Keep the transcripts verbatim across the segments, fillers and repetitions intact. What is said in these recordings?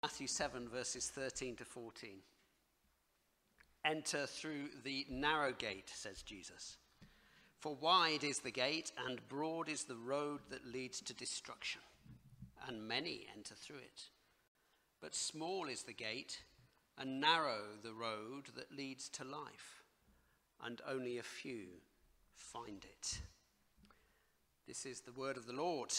Matthew seven, verses thirteen to fourteen. Enter through the narrow gate, says Jesus. For wide is the gate, and broad is the road that leads to destruction, and many enter through it. But small is the gate, and narrow the road that leads to life, and only a few find it. This is the word of the Lord.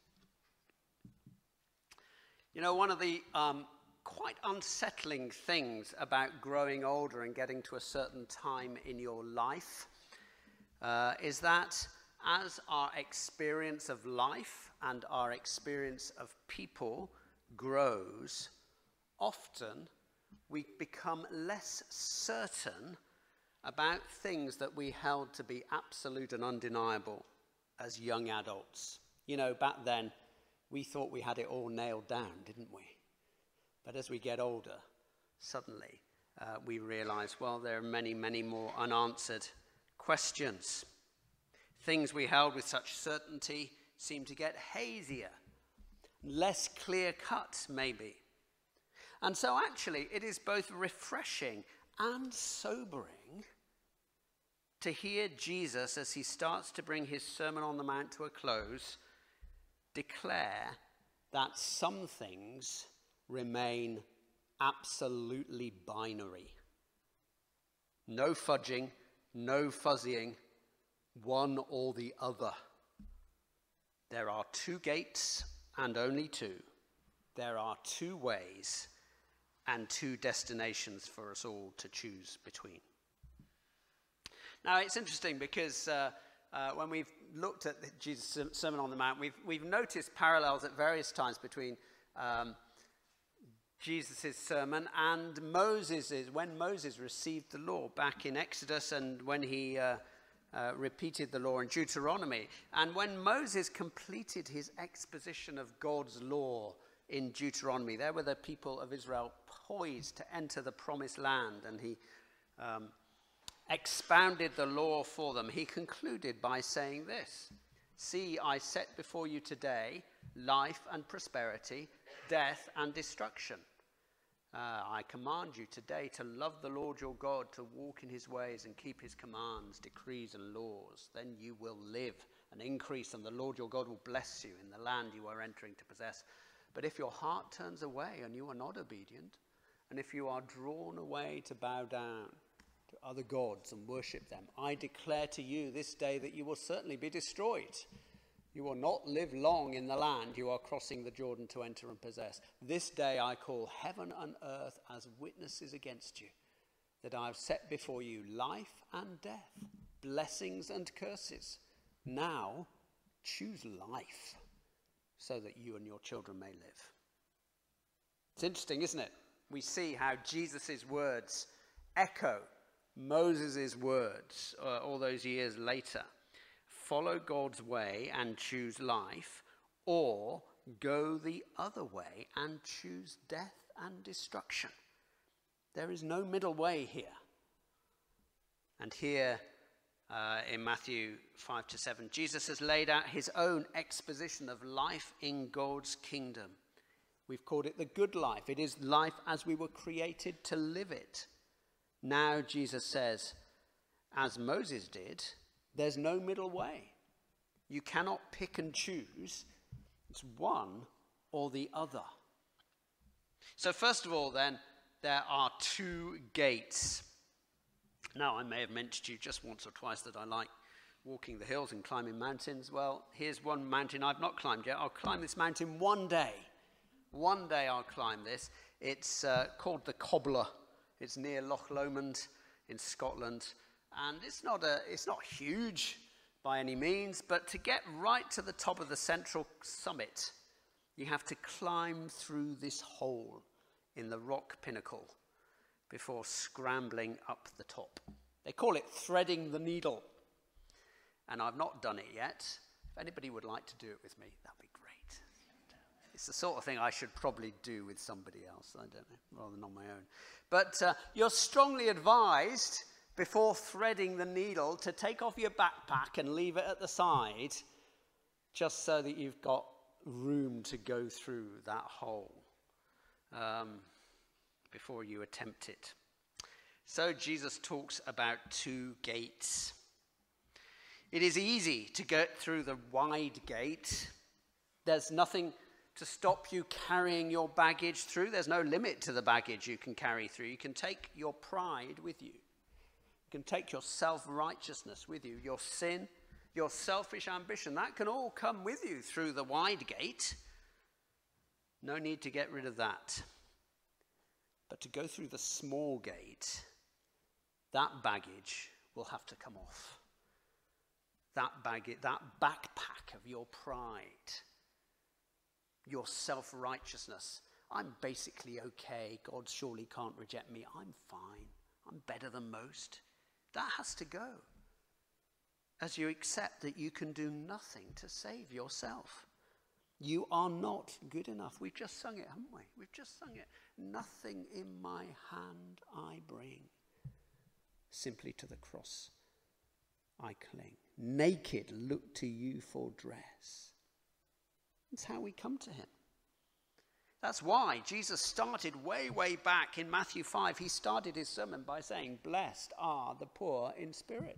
You know, one of the um, quite unsettling things about growing older and getting to a certain time in your life uh, is that as our experience of life and our experience of people grows, often we become less certain about things that we held to be absolute and undeniable as young adults. You know, back then, we thought we had it all nailed down, didn't we? But as we get older, suddenly uh, we realize, well, there are many, many more unanswered questions. Things we held with such certainty seem to get hazier, less clear-cut, maybe. And so actually, it is both refreshing and sobering to hear Jesus, as he starts to bring his Sermon on the Mount to a close, declare that some things remain absolutely binary. No fudging, no fuzzying, one or the other. There are two gates and only two. There are two ways and two destinations for us all to choose between. Now, it's interesting because uh, uh, when we've looked at Jesus' Sermon on the Mount, we've, we've noticed parallels at various times between um, Jesus' sermon and Moses', when Moses received the law back in Exodus and when he uh, uh, repeated the law in Deuteronomy. And when Moses completed his exposition of God's law in Deuteronomy, there were the people of Israel poised to enter the promised land, and he um, expounded the law for them. He concluded by saying this: "See, I set before you today life and prosperity, death and destruction. Uh, I command you today to love the Lord your God, to walk in his ways and keep his commands, decrees and laws. Then you will live and increase, and the Lord your God will bless you in the land you are entering to possess. But if your heart turns away and you are not obedient, and if you are drawn away to bow down to other gods and worship them, I declare to you this day that you will certainly be destroyed. You will not live long in the land you are crossing the Jordan to enter and possess. This day I call heaven and earth as witnesses against you, that I have set before you life and death, blessings and curses. Now choose life, so that you and your children may live." It's interesting, isn't it? We see how Jesus' words echo Moses' words uh, all those years later. Follow God's way and choose life, or go the other way and choose death and destruction. There is no middle way here. And here uh, in Matthew five to seven, Jesus has laid out his own exposition of life in God's kingdom. We've called it the good life. It is life as we were created to live it. Now Jesus says, as Moses did, there's no middle way. You cannot pick and choose. It's one or the other. So first of all then, there are two gates. Now, I may have mentioned to you just once or twice that I like walking the hills and climbing mountains. Well, here's one mountain I've not climbed yet. I'll climb this mountain one day. One day I'll climb this. It's uh, called the Cobbler. It's near Loch Lomond in Scotland. And it's not a, it's not huge by any means, but to get right to the top of the central summit, you have to climb through this hole in the rock pinnacle before scrambling up the top. They call it threading the needle. And I've not done it yet. If anybody would like to do it with me, that'd be great. It's the sort of thing I should probably do with somebody else, I don't know, rather than on my own. But uh, you're strongly advised, before threading the needle, to take off your backpack and leave it at the side, just so that you've got room to go through that hole. um, before you attempt it. So Jesus talks about two gates. It is easy to get through the wide gate. There's nothing to stop you carrying your baggage through. There's no limit to the baggage you can carry through. You can take your pride with you. You can take your self-righteousness with you, your sin, your selfish ambition. That can all come with you through the wide gate. No need to get rid of that. But to go through the small gate, that baggage will have to come off. That baggage, that backpack of your pride, your self-righteousness. I'm basically okay. God surely can't reject me. I'm fine. I'm better than most. That has to go. As you accept that you can do nothing to save yourself. You are not good enough. We've just sung it, haven't we? We've just sung it. Nothing in my hand I bring. Simply to the cross I cling. Naked look to you for dress. That's how we come to him. That's why Jesus started way, way back in Matthew five. He started his sermon by saying, blessed are the poor in spirit.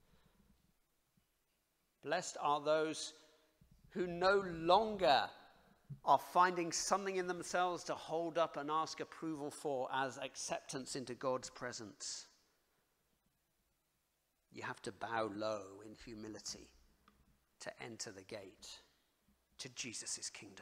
Blessed are those who no longer are finding something in themselves to hold up and ask approval for as acceptance into God's presence. You have to bow low in humility to enter the gate to Jesus' kingdom.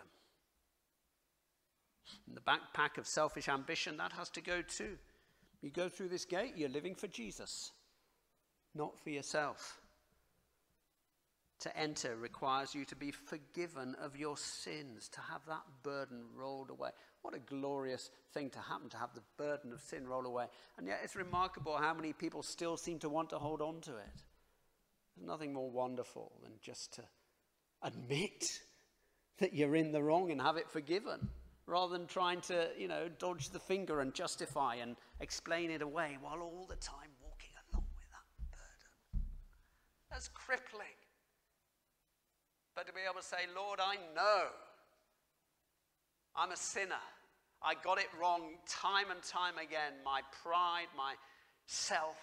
And the backpack of selfish ambition, that has to go too. You go through this gate, you're living for Jesus, not for yourself. To enter requires you to be forgiven of your sins, to have that burden rolled away. What a glorious thing to happen, to have the burden of sin roll away. And yet it's remarkable how many people still seem to want to hold on to it. There's nothing more wonderful than just to admit that you're in the wrong and have it forgiven, rather than trying to, you know, dodge the finger and justify and explain it away while all the time walking along with that burden. That's crippling. But to be able to say, Lord, I know I'm a sinner. I got it wrong time and time again. My pride, my self,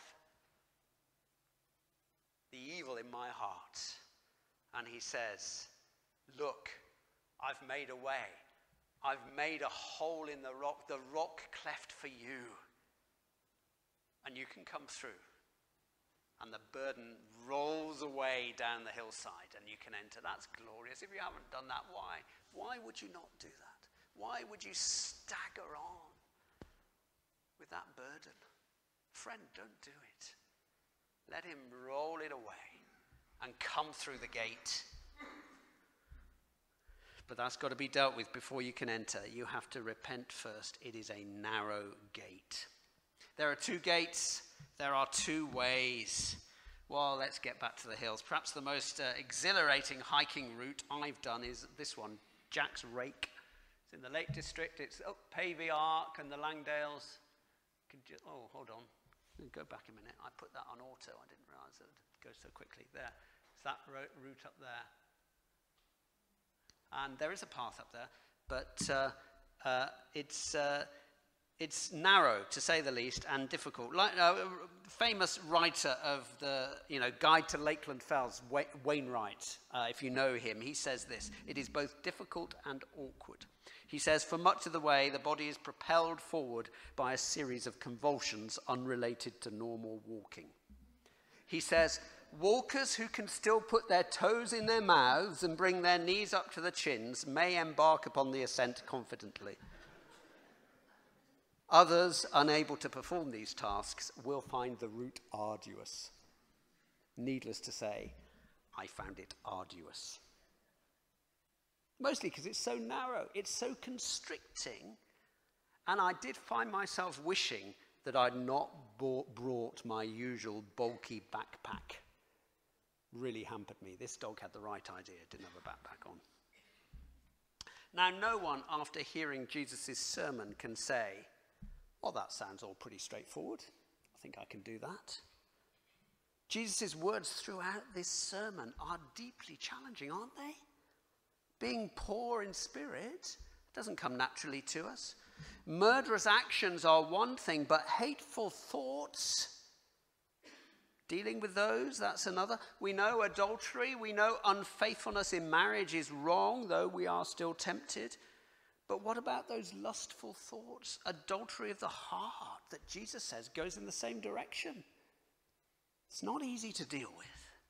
the evil in my heart. And he says, look, I've made a way. I've made a hole in the rock, the rock cleft for you. And you can come through. And the burden rolls away down the hillside and you can enter. That's glorious. If you haven't done that, why? Why would you not do that? Why would you stagger on with that burden? Friend, don't do it. Let him roll it away and come through the gate. But that's got to be dealt with before you can enter. You have to repent first. It is a narrow gate. There are two gates. There are two ways. Well, let's get back to the hills. Perhaps the most uh, exhilarating hiking route I've done is this one, Jack's Rake. It's in the Lake District. It's up Pavey Ark and the Langdales. You, oh, hold on. Go back a minute. I put that on auto. I didn't realize it would go so quickly. There. It's that route up there. And there is a path up there, but uh, uh, it's... Uh, It's narrow, to say the least, and difficult. Like a uh, famous writer of the, you know, Guide to Lakeland Fells, Wainwright, uh, if you know him, he says this: it is both difficult and awkward. He says, for much of the way, the body is propelled forward by a series of convulsions unrelated to normal walking. He says, walkers who can still put their toes in their mouths and bring their knees up to the chins may embark upon the ascent confidently. Others, unable to perform these tasks, will find the route arduous. Needless to say, I found it arduous. Mostly because it's so narrow, it's so constricting, and I did find myself wishing that I'd not bought, brought my usual bulky backpack. Really hampered me. This dog had the right idea, didn't have a backpack on. Now, no one, after hearing Jesus' sermon, can say, well, that sounds all pretty straightforward. I think I can do that. Jesus' words throughout this sermon are deeply challenging, aren't they? Being poor in spirit doesn't come naturally to us. Murderous actions are one thing, but hateful thoughts, dealing with those, that's another. We know adultery, we know unfaithfulness in marriage is wrong, though we are still tempted. But what about those lustful thoughts? Adultery of the heart that Jesus says goes in the same direction. It's not easy to deal with.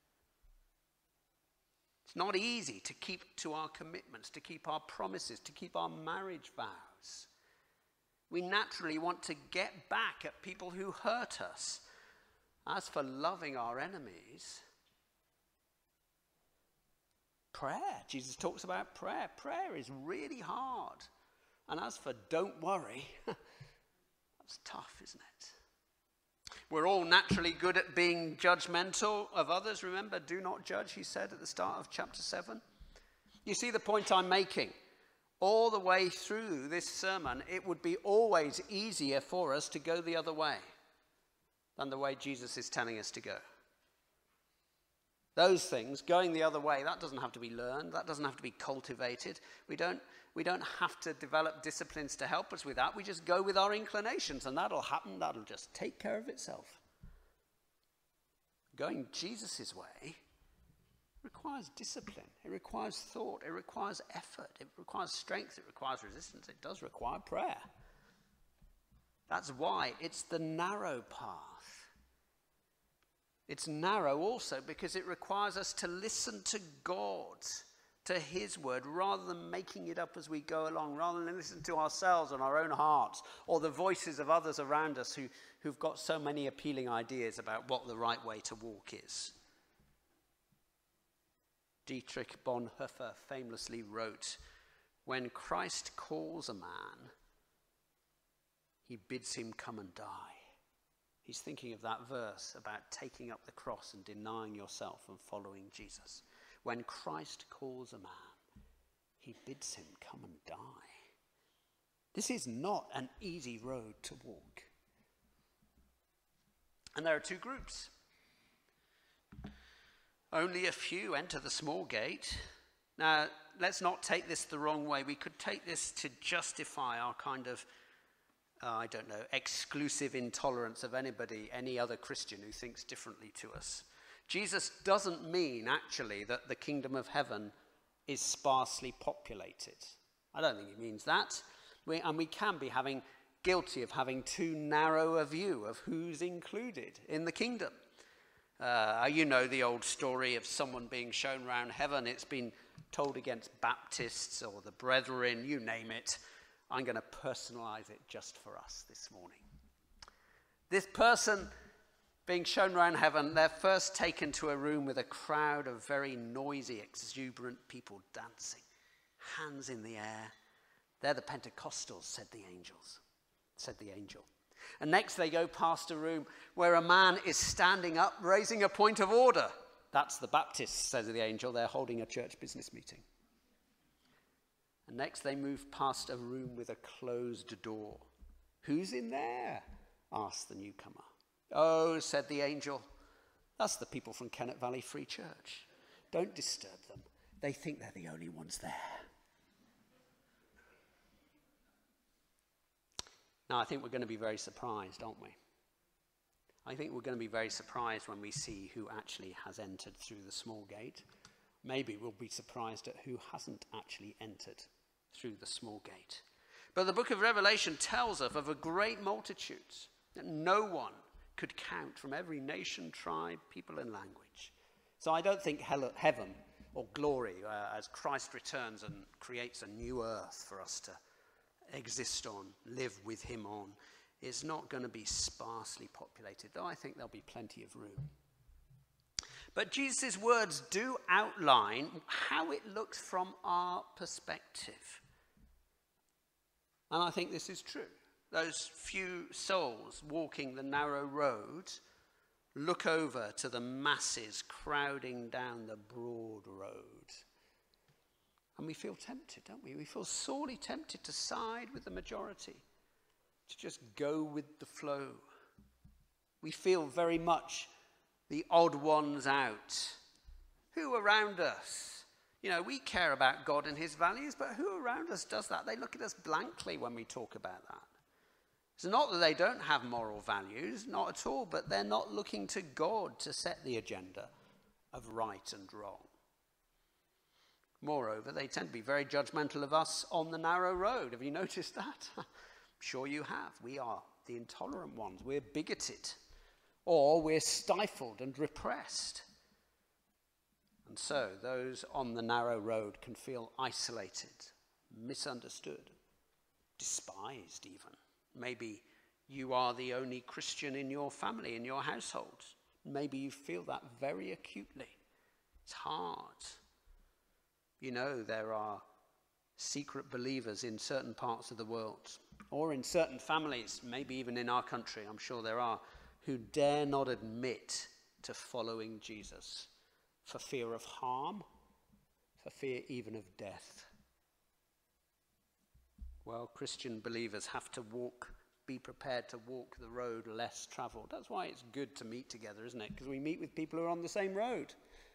It's not easy to keep to our commitments, to keep our promises, to keep our marriage vows. We naturally want to get back at people who hurt us. As for loving our enemies, prayer. Jesus talks about prayer. Prayer is really hard. And as for don't worry, that's tough, isn't it? We're all naturally good at being judgmental of others. Remember, do not judge, he said at the start of chapter seven. You see the point I'm making? All the way through this sermon, it would be always easier for us to go the other way than the way Jesus is telling us to go. Those things, going the other way, that doesn't have to be learned. That doesn't have to be cultivated. We don't, we don't have to develop disciplines to help us with that. We just go with our inclinations, and that'll happen. That'll just take care of itself. Going Jesus' way requires discipline. It requires thought. It requires effort. It requires strength. It requires resistance. It does require prayer. That's why it's the narrow path. It's narrow also because it requires us to listen to God, to his word, rather than making it up as we go along, rather than listen to ourselves and our own hearts or the voices of others around us who, who've got so many appealing ideas about what the right way to walk is. Dietrich Bonhoeffer famously wrote, "When Christ calls a man, he bids him come and die." He's thinking of that verse about taking up the cross and denying yourself and following Jesus. When Christ calls a man, he bids him come and die. This is not an easy road to walk. And there are two groups. Only a few enter the small gate. Now, let's not take this the wrong way. We could take this to justify our kind of Uh, I don't know, exclusive intolerance of anybody, any other Christian who thinks differently to us. Jesus doesn't mean, actually, that the kingdom of heaven is sparsely populated. I don't think he means that. We, and we can be having guilty of having too narrow a view of who's included in the kingdom. Uh, you know the old story of someone being shown round heaven. It's been told against Baptists or the Brethren, you name it. I'm going to personalize it just for us this morning. This person being shown around heaven, they're first taken to a room with a crowd of very noisy, exuberant people dancing, hands in the air. They're the Pentecostals, said the angels, said the angel. And next they go past a room where a man is standing up, raising a point of order. That's the Baptists, says the angel. They're holding a church business meeting. And next they move past a room with a closed door. Who's in there? Asked the newcomer. Oh, said the angel, that's the people from Kennet Valley Free Church. Don't disturb them. They think they're the only ones there. Now, I think we're going to be very surprised, aren't we? I think we're going to be very surprised when we see who actually has entered through the small gate. Maybe we'll be surprised at who hasn't actually entered through the small gate. But the book of Revelation tells us of a great multitude that no one could count from every nation, tribe, people and language. So I don't think hell, heaven or glory uh, as Christ returns and creates a new earth for us to exist on, live with him on, is not going to be sparsely populated, though I think there'll be plenty of room. But Jesus' words do outline how it looks from our perspective. And I think this is true. Those few souls walking the narrow road look over to the masses crowding down the broad road. And we feel tempted, don't we? We feel sorely tempted to side with the majority, to just go with the flow. We feel very much the odd ones out. Who around us? You know, we care about God and his values, but who around us does that? They look at us blankly when we talk about that. It's not that they don't have moral values, not at all, but they're not looking to God to set the agenda of right and wrong. Moreover, they tend to be very judgmental of us on the narrow road. Have you noticed that? I'm sure you have. We are the intolerant ones. We're bigoted, or we're stifled and repressed. And so those on the narrow road can feel isolated, misunderstood, despised even. Maybe you are the only Christian in your family, in your household. Maybe you feel that very acutely. It's hard. You know, there are secret believers in certain parts of the world, or in certain families, maybe even in our country, I'm sure there are, who dare not admit to following Jesus for fear of harm, for fear even of death. Well, Christian believers have to walk, be prepared to walk the road less traveled. That's why it's good to meet together, isn't it? Because we meet with people who are on the same road.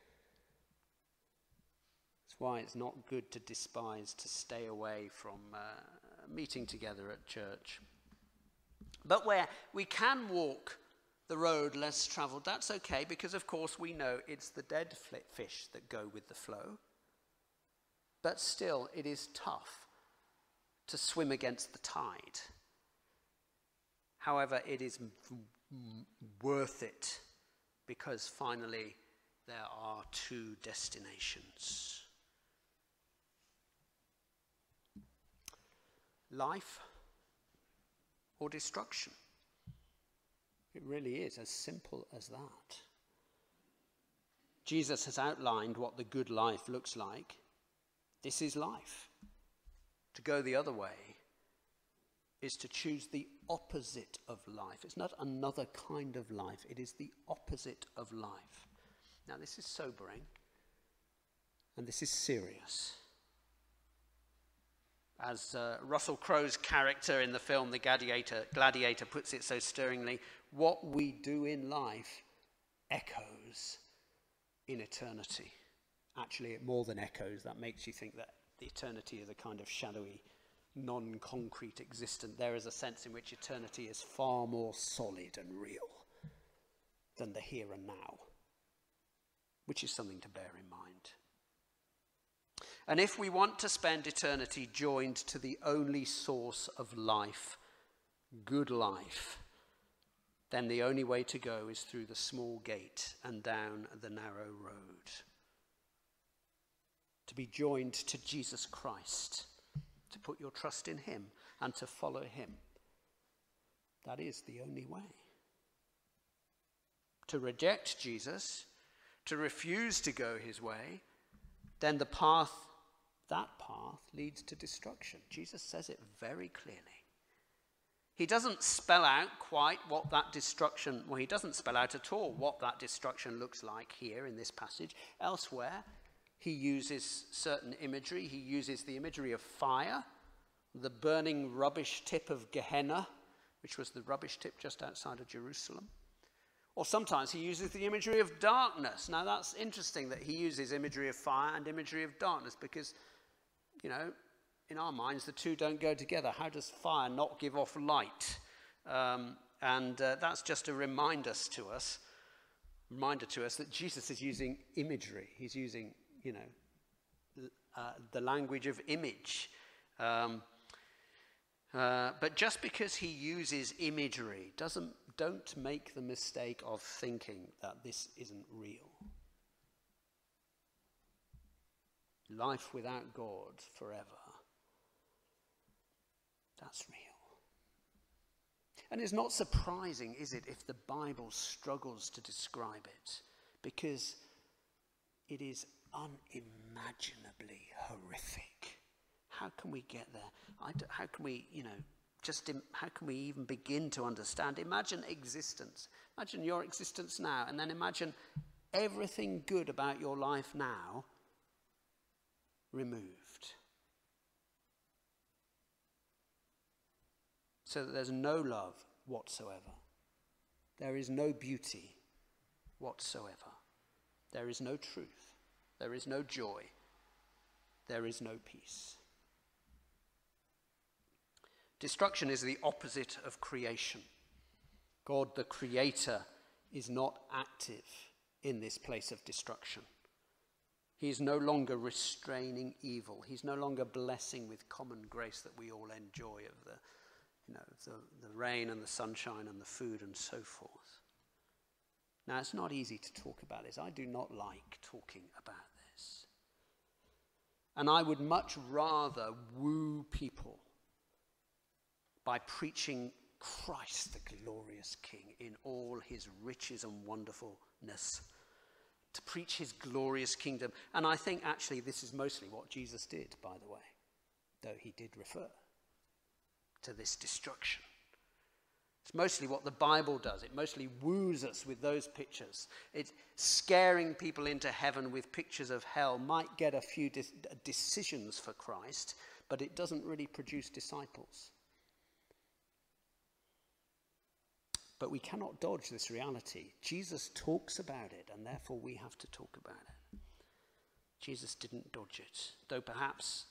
That's why it's not good to despise, to stay away from uh, meeting together at church. But where we can walk the road less traveled, that's okay, because of course we know it's the dead fish that go with the flow. But still, it is tough to swim against the tide. However, it is m- worth it, because finally there are two destinations. Life or destruction. It really is as simple as that. Jesus has outlined what the good life looks like. This is life. To go the other way is to choose the opposite of life. It's not another kind of life. It is the opposite of life. Now, this is sobering, and this is serious. As uh, Russell Crowe's character in the film The Gladiator, Gladiator puts it so stirringly, what we do in life echoes in eternity. Actually, it more than echoes. That makes you think that the eternity is a kind of shadowy, non-concrete existence. There is a sense in which eternity is far more solid and real than the here and now, which is something to bear in mind. And if we want to spend eternity joined to the only source of life, good life, then the only way to go is through the small gate and down the narrow road. To be joined to Jesus Christ, to put your trust in him and to follow him. That is the only way. To reject Jesus, to refuse to go his way, then the path, that path leads to destruction. Jesus says it very clearly. He doesn't spell out quite what that destruction, well, he doesn't spell out at all what that destruction looks like here in this passage. Elsewhere, he uses certain imagery. He uses the imagery of fire, the burning rubbish tip of Gehenna, which was the rubbish tip just outside of Jerusalem. Or sometimes he uses the imagery of darkness. Now that's interesting that he uses imagery of fire and imagery of darkness because, you know, in our minds the two don't go together. How does fire not give off light? Um, and uh, that's just to remind us to us, reminder to us that Jesus is using imagery. He's using, you know, uh, the language of image. Um, uh, but just because he uses imagery doesn't don't make the mistake of thinking that this isn't real. Life without God forever. That's real. And it's not surprising, is it, if the Bible struggles to describe it, because it is unimaginably horrific. How can we get there? I d- how can we, you know, just Im- how can we even begin to understand? Imagine existence. Imagine your existence now, and then imagine everything good about your life now removed. So that there's no love whatsoever. There is no beauty whatsoever. There is no truth. There is no joy. there is no peace. Destruction is the opposite of creation. God, the Creator, is not active in this place of destruction. He is no longer restraining evil. He's no longer blessing with common grace that we all enjoy of the, you know, the, the rain and the sunshine and the food and so forth. Now, it's not easy to talk about this. I do not like talking about this. And I would much rather woo people by preaching Christ, the glorious King, in all his riches and wonderfulness, to preach his glorious kingdom. And I think actually this is mostly what Jesus did, by the way, though he did refer to this destruction. It's mostly what the Bible does. It mostly woos us with those pictures. It's scaring people into heaven with pictures of hell. Might get a few de- decisions for Christ, but it doesn't really produce disciples. But we cannot dodge this reality. Jesus talks about it, and therefore we have to talk about it. Jesus didn't dodge it, though perhaps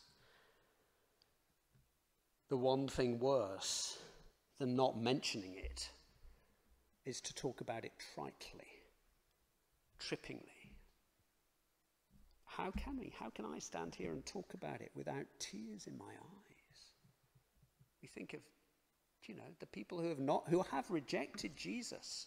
the one thing worse than not mentioning it is to talk about it tritely, trippingly. How can we? How can I stand here and talk about it without tears in my eyes? We think of, you know, the people who have not, who have rejected Jesus.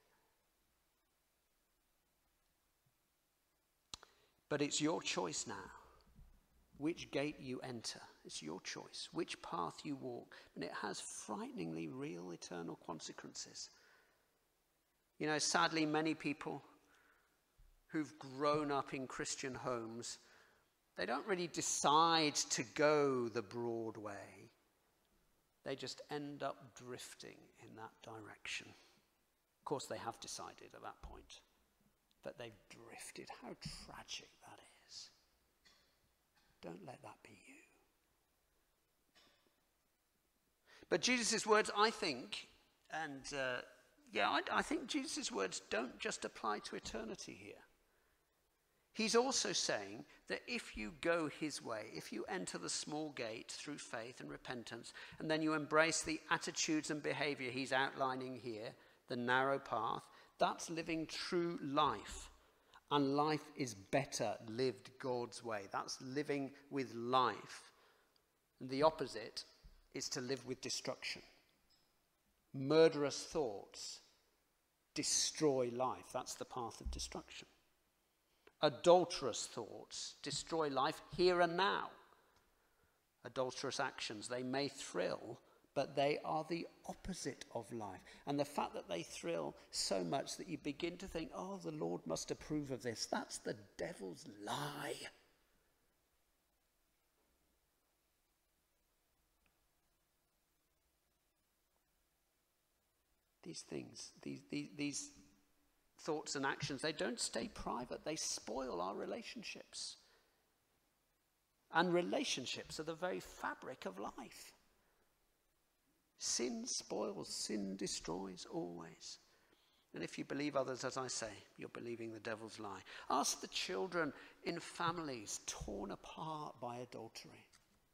But it's your choice now, which gate you enter. It's your choice, which path you walk. And it has frighteningly real eternal consequences. You know, sadly, many people who've grown up in Christian homes, they don't really decide to go the broad way. They just end up drifting in that direction. Of course, they have decided at that point, but they've drifted. How tragic that is. Don't let that be you. But Jesus' words, I think, and uh, yeah, I, I think Jesus' words don't just apply to eternity here. He's also saying that if you go his way, if you enter the small gate through faith and repentance, and then you embrace the attitudes and behavior he's outlining here, the narrow path, that's living true life. And life is better lived God's way. That's living with life. And the opposite is to live with destruction. Murderous thoughts destroy life. That's the path of destruction. Adulterous thoughts destroy life here and now. Adulterous actions, they may thrill, but they are the opposite of life. And the fact that they thrill so much that you begin to think, oh, the Lord must approve of this, that's the devil's lie. These things, these, these, these thoughts and actions, they don't stay private. They spoil our relationships. And relationships are the very fabric of life. Sin spoils, sin destroys always. And if you believe others, as I say, you're believing the devil's lie. Ask the children in families torn apart by adultery.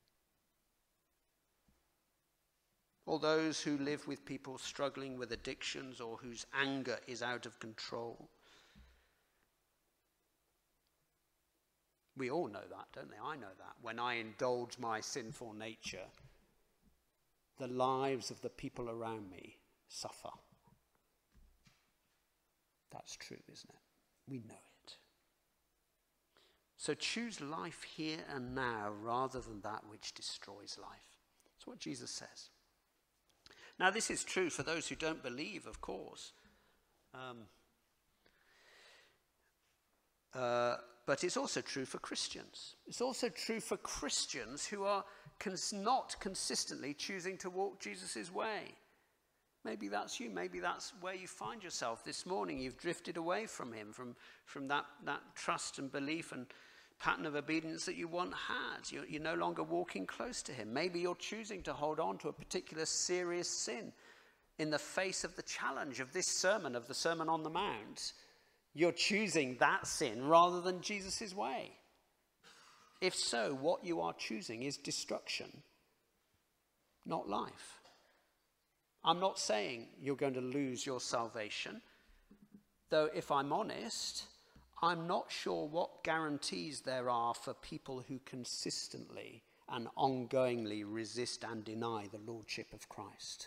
Or those who live with people struggling with addictions or whose anger is out of control. We all know that, don't they? I know that. When I indulge my sinful nature, the lives of the people around me suffer. That's true, isn't it? We know it. So choose life here and now rather than that which destroys life. That's what Jesus says. Now, this is true for those who don't believe, of course. Um, uh, but it's also true for Christians. It's also true for Christians who are cons- not consistently choosing to walk Jesus' way. Maybe that's you. Maybe that's where you find yourself this morning. You've drifted away from him, from, from that, that trust and belief and pattern of obedience that you once had. You're, you're no longer walking close to him. Maybe you're choosing to hold on to a particular serious sin in the face of the challenge of this sermon, of the Sermon on the Mount. You're choosing that sin rather than Jesus' way. If so, what you are choosing is destruction, not life. I'm not saying you're going to lose your salvation, though if I'm honest, I'm not sure what guarantees there are for people who consistently and ongoingly resist and deny the lordship of Christ.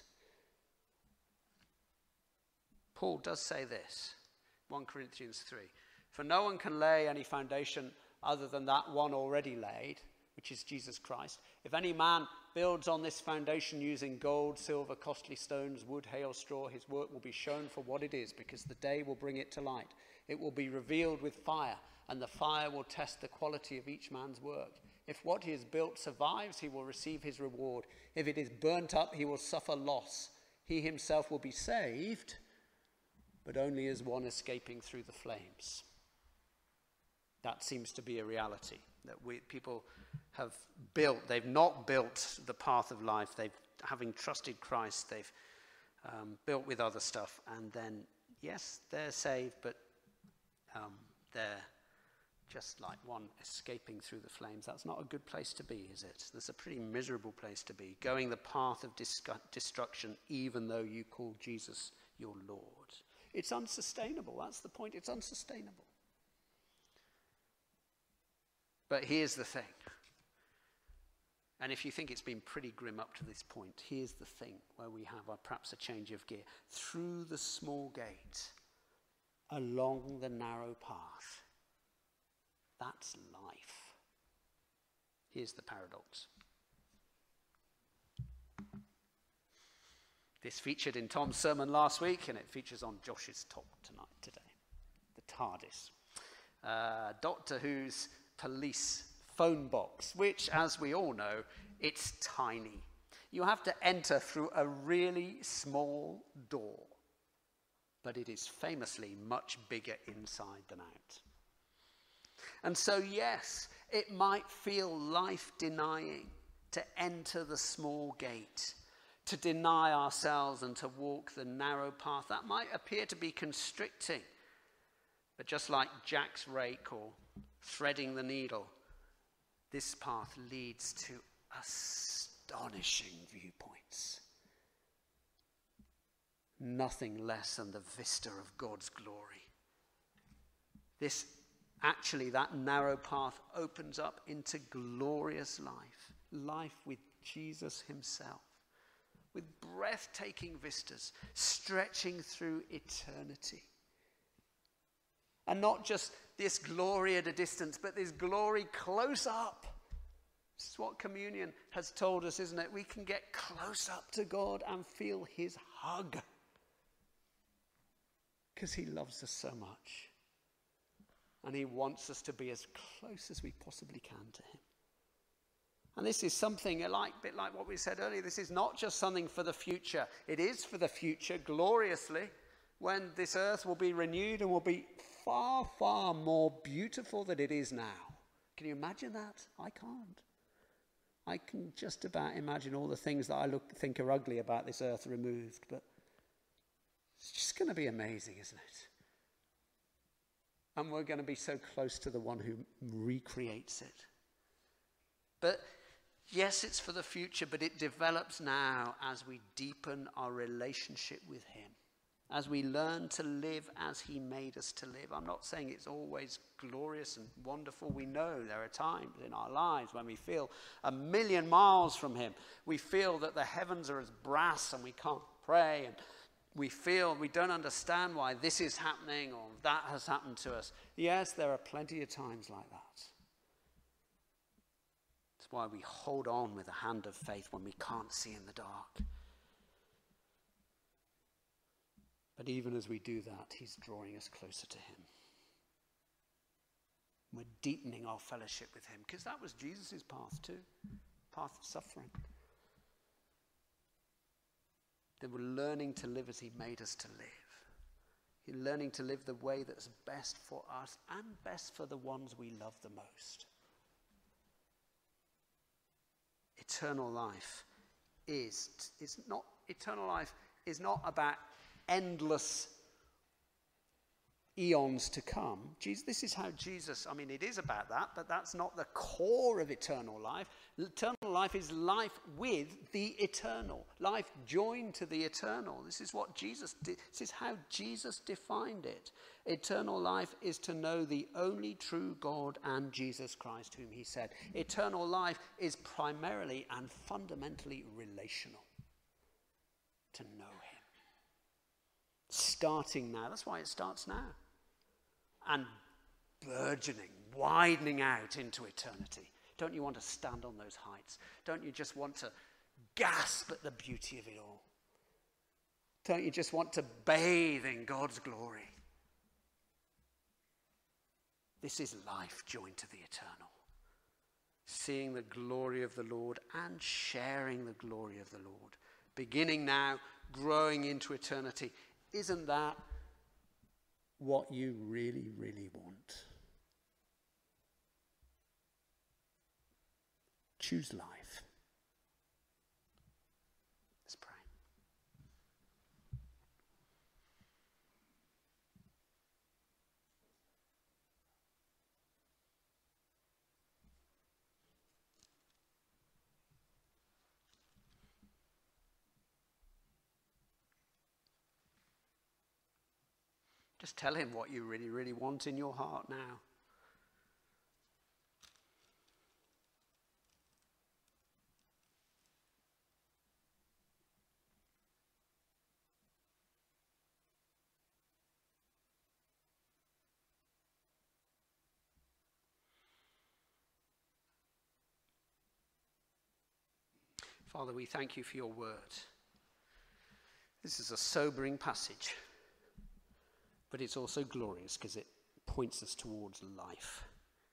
Paul does say this, First Corinthians three, for no one can lay any foundation other than that one already laid, which is Jesus Christ. If any man builds on this foundation using gold, silver, costly stones, wood, hail, straw, his work will be shown for what it is, because the day will bring it to light. It will be revealed with fire, and the fire will test the quality of each man's work. If what he has built survives, he will receive his reward. If it is burnt up, he will suffer loss. He himself will be saved, but only as one escaping through the flames. That seems to be a reality, that we, people have built, they've not built the path of life, they've, having trusted Christ, they've um, built with other stuff, and then, yes, they're saved, but um, they're just like one escaping through the flames. That's not a good place to be, is it? That's a pretty miserable place to be, going the path of dis- destruction, even though you call Jesus your Lord. It's unsustainable, that's the point, it's unsustainable. But here's the thing, and if you think it's been pretty grim up to this point, here's the thing where we have uh, perhaps a change of gear. Through the small gate, along the narrow path, that's life. Here's the paradox. This featured in Tom's sermon last week, and it features on Josh's talk tonight, today. The TARDIS. Uh, Doctor Who's police phone box, which, as we all know, it's tiny. You have to enter through a really small door, but it is famously much bigger inside than out. And so, yes, it might feel life-denying to enter the small gate, to deny ourselves and to walk the narrow path. That might appear to be constricting, but just like Jack's rake or threading the needle, this path leads to astonishing viewpoints. Nothing less than the vista of God's glory. This, actually, that narrow path opens up into glorious life. Life with Jesus himself. With breathtaking vistas stretching through eternity. And not just this glory at a distance, but this glory close up. This is what communion has told us, isn't it? We can get close up to God and feel his hug. Because he loves us so much. And he wants us to be as close as we possibly can to him. And this is something, a like, bit like what we said earlier, this is not just something for the future. It is for the future, gloriously, when this earth will be renewed and will be far, far more beautiful than it is now. Can you imagine that? I can't. I can just about imagine all the things that I look, think are ugly about this earth removed, but it's just going to be amazing, isn't it? And we're going to be so close to the one who recreates it. But yes, it's for the future, but it develops now as we deepen our relationship with him. As we learn to live as he made us to live. I'm not saying it's always glorious and wonderful. We know there are times in our lives when we feel a million miles from him. We feel that the heavens are as brass and we can't pray. And we feel we don't understand why this is happening or that has happened to us. Yes, there are plenty of times like that. That's why we hold on with a hand of faith when we can't see in the dark. But even as we do that, he's drawing us closer to him. We're deepening our fellowship with him, because that was Jesus' path too, path of suffering. They were learning to live as he made us to live. He's learning to live the way that's best for us and best for the ones we love the most. Eternal life is, it's not, eternal life is not about endless eons to come. Jesus, this is how Jesus, I mean, it is about that, but that's not the core of eternal life. Eternal life is life with the eternal, life joined to the eternal. This is what Jesus did. This is how Jesus defined it. Eternal life is to know the only true God and Jesus Christ, whom he said. Eternal life is primarily and fundamentally relational. To know him. Starting now. That's why it starts now. And burgeoning, widening out into eternity. Don't you want to stand on those heights? Don't you just want to gasp at the beauty of it all? Don't you just want to bathe in God's glory? This is life joined to the eternal. Seeing the glory of the Lord and sharing the glory of the Lord. Beginning now, growing into eternity. Isn't that what you really, really want? Choose life. Let's pray. Just tell him what you really, really want in your heart now. Father, we thank you for your word. This is a sobering passage. But it's also glorious because it points us towards life.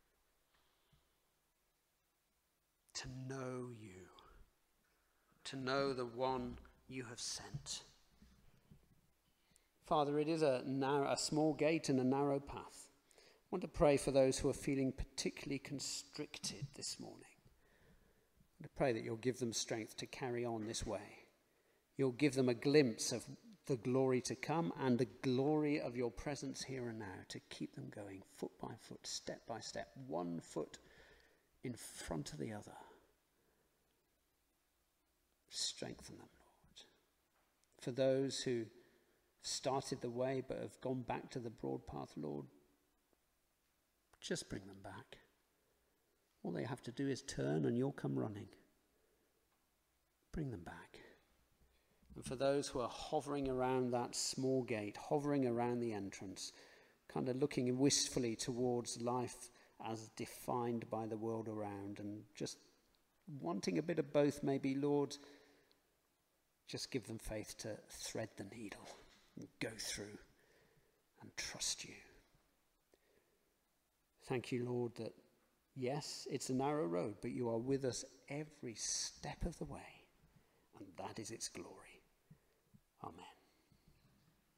To know you. To know the one you have sent. Father, it is a, narrow, a small gate and a narrow path. I want to pray for those who are feeling particularly constricted this morning. I want to pray that you'll give them strength to carry on this way. You'll give them a glimpse of the glory to come and the glory of your presence here and now to keep them going foot by foot, step by step, one foot in front of the other. Strengthen them, Lord. For those who started the way but have gone back to the broad path, Lord, just bring them back. All they have to do is turn and you'll come running. Bring them back. And for those who are hovering around that small gate, hovering around the entrance, kind of looking wistfully towards life as defined by the world around and just wanting a bit of both maybe, Lord, just give them faith to thread the needle and go through and trust you. Thank you, Lord, that yes, it's a narrow road, but you are with us every step of the way, and that is its glory. Amen.